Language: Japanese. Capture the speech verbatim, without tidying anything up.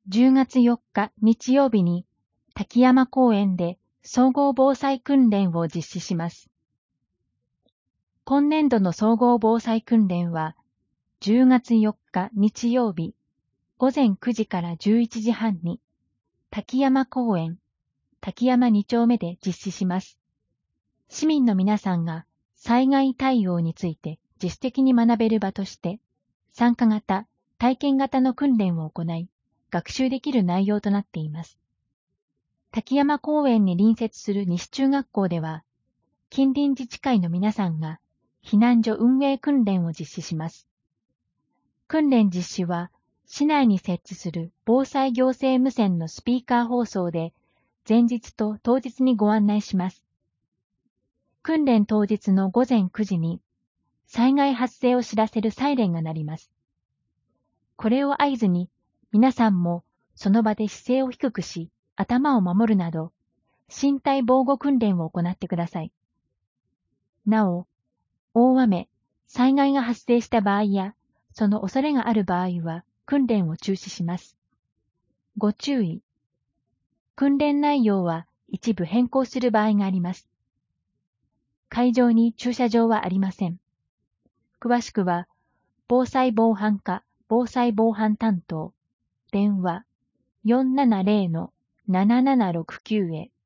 じゅうがつよっか日曜日に滝山公園で総合防災訓練を実施します。今年度の総合防災訓練はじゅうがつよっか日曜日ごぜんくじからじゅういちじはんに滝山公園滝山に丁目で実施します。市民の皆さんが災害対応について自主的に学べる場として参加型、体験型の訓練を行い、学習できる内容となっています。滝山公園に隣接する西中学校では、近隣自治会の皆さんが避難所運営訓練を実施します。訓練実施は、市内に設置する防災行政無線のスピーカー放送で、前日と当日にご案内します。訓練当日のごぜんくじに、災害発生を知らせるサイレンが鳴ります。これを合図に、皆さんもその場で姿勢を低くし、頭を守るなど、身体防護訓練を行ってください。なお、大雨、災害が発生した場合や、その恐れがある場合は、訓練を中止します。ご注意。訓練内容は一部変更する場合があります。会場に駐車場はありません。詳しくは、防災防犯課防災防犯担当、電話 よんななぜろのななななろくきゅう へ。